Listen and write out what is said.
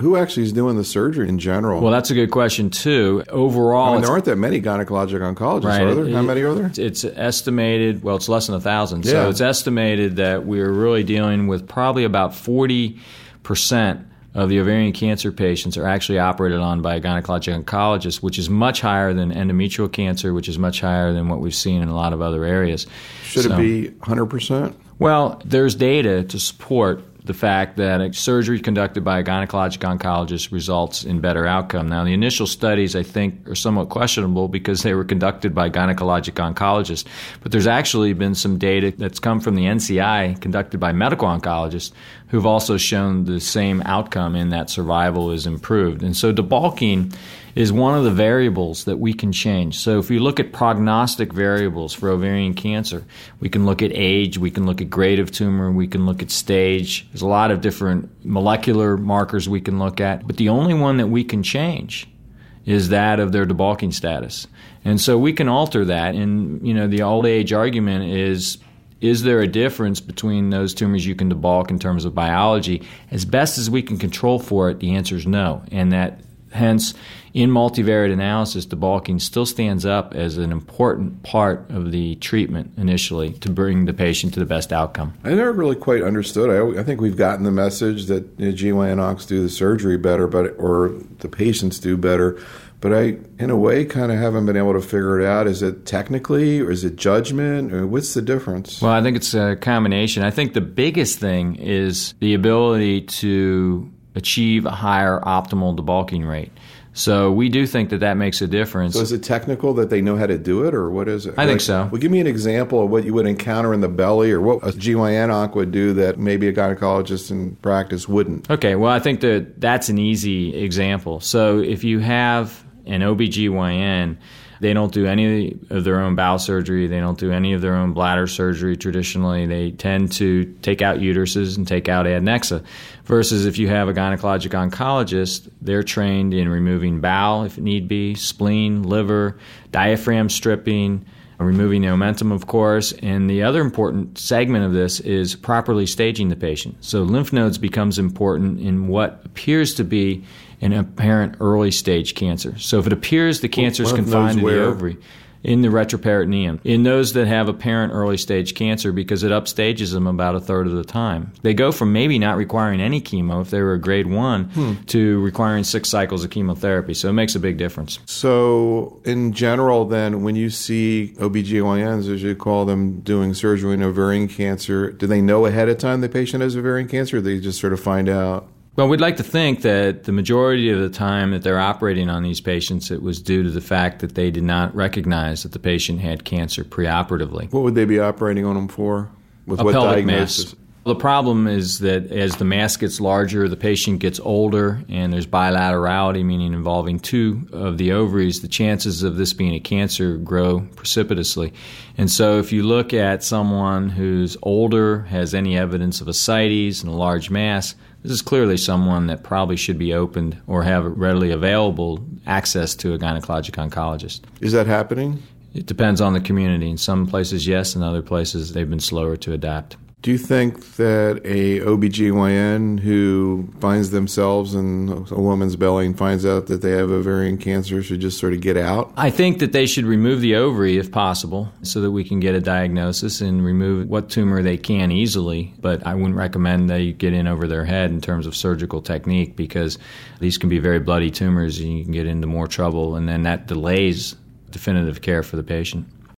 who actually is doing the surgery in general? Well, that's a good question, too. Overall, there aren't that many gynecologic oncologists, right, are there? How many are there? It's estimated, well, it's less than 1,000. Yeah. So it's estimated that we're really dealing with probably about 40% of the ovarian cancer patients are actually operated on by a gynecologic oncologist, which is much higher than endometrial cancer, which is much higher than what we've seen in a lot of other areas. Should it be 100%? Well, there's data to support the fact that a surgery conducted by a gynecologic oncologist results in better outcome. Now, the initial studies, I think, are somewhat questionable because they were conducted by gynecologic oncologists. But there's actually been some data that's come from the NCI conducted by medical oncologists who've also shown the same outcome in that survival is improved. And so debulking is one of the variables that we can change. So if you look at prognostic variables for ovarian cancer, we can look at age, we can look at grade of tumor, we can look at stage. There's a lot of different molecular markers we can look at, but the only one that we can change is that of their debulking status. And so we can alter that, and the old age argument is there a difference between those tumors you can debulk in terms of biology? As best as we can control for it, the answer is no, and that hence, in multivariate analysis, debulking still stands up as an important part of the treatment initially to bring the patient to the best outcome. I never really quite understood. I think we've gotten the message that GYN-oncs do the surgery better, or the patients do better. But I, in a way, kind of haven't been able to figure it out. Is it technically, or is it judgment, or what's the difference? Well, I think it's a combination. I think the biggest thing is the ability to achieve a higher optimal debulking rate. So we do think that makes a difference. So is it technical that they know how to do it, or what is it? I think so. Well, give me an example of what you would encounter in the belly, or what a GYN-onc would do that maybe a gynecologist in practice wouldn't. Okay, well, I think that's an easy example. So if you have an OBGYN, they don't do any of their own bowel surgery. They don't do any of their own bladder surgery traditionally. They tend to take out uteruses and take out adnexa. Versus if you have a gynecologic oncologist, they're trained in removing bowel if need be, spleen, liver, diaphragm stripping, removing the omentum, of course. And the other important segment of this is properly staging the patient. So lymph nodes becomes important in what appears to be an apparent early stage cancer. So if it appears the cancer is confined to the ovary, in the retroperitoneum, in those that have apparent early stage cancer, because it upstages them about a third of the time. They go from maybe not requiring any chemo if they were a grade 1 to requiring 6 cycles of chemotherapy. So it makes a big difference. So in general then, when you see OBGYNs, as you call them, doing surgery in ovarian cancer, do they know ahead of time the patient has ovarian cancer, or do they just sort of find out? Well, we'd like to think that the majority of the time that they're operating on these patients, it was due to the fact that they did not recognize that the patient had cancer preoperatively. What would they be operating on them for? With a what pelvic diagnosis? mass. The problem is that as the mass gets larger, the patient gets older, and there's bilaterality, meaning involving 2 of the ovaries, the chances of this being a cancer grow precipitously. And so if you look at someone who's older, has any evidence of ascites and a large mass, this is clearly someone that probably should be opened or have readily available access to a gynecologic oncologist. Is that happening? It depends on the community. In some places, yes. In other places, they've been slower to adapt. Do you think that a OBGYN who finds themselves in a woman's belly and finds out that they have ovarian cancer should just sort of get out? I think that they should remove the ovary if possible so that we can get a diagnosis and remove what tumor they can easily. But I wouldn't recommend they get in over their head in terms of surgical technique, because these can be very bloody tumors and you can get into more trouble, and then that delays definitive care for the patient.